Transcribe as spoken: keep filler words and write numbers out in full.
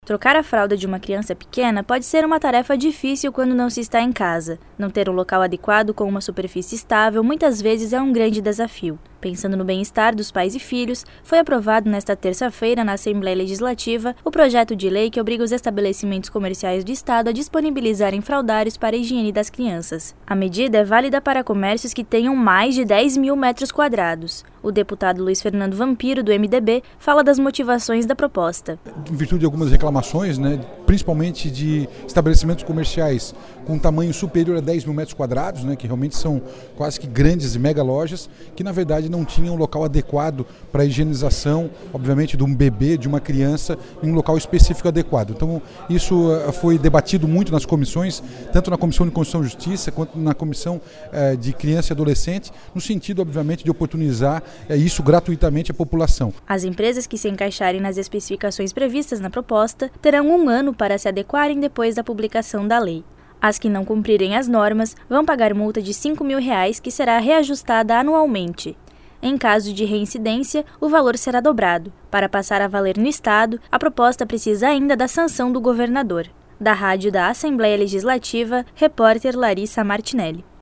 Trocar a fralda de uma criança pequena pode ser uma tarefa difícil quando não se está em casa. Não ter um local adequado com uma superfície estável muitas vezes é um grande desafio. Pensando no bem-estar dos pais e filhos, foi aprovado nesta terça-feira na Assembleia Legislativa o projeto de lei que obriga os estabelecimentos comerciais do Estado a disponibilizarem fraldários para a higiene das crianças. A medida é válida para comércios que tenham mais de dez mil metros quadrados. O deputado Luiz Fernando Vampiro, do M D B, fala das motivações da proposta. Em virtude de algumas reclamações, né, principalmente de estabelecimentos comerciais com tamanho superior a dez mil metros quadrados, né, que realmente são quase que grandes e mega lojas, que na verdade não tinham um local adequado para a higienização, obviamente, de um bebê, de uma criança, em um local específico adequado. Então, isso foi debatido muito nas comissões, tanto na Comissão de Constituição e Justiça, quanto na Comissão eh, de Criança e Adolescente, no sentido, obviamente, de oportunizar eh, isso gratuitamente à população. As empresas que se encaixarem nas especificações previstas na proposta terão um ano para se adequarem depois da publicação da lei. As que não cumprirem as normas vão pagar multa de cinco mil reais, que será reajustada anualmente. Em caso de reincidência, o valor será dobrado. Para passar a valer no Estado, a proposta precisa ainda da sanção do governador. Da Rádio da Assembleia Legislativa, repórter Larissa Martinelli.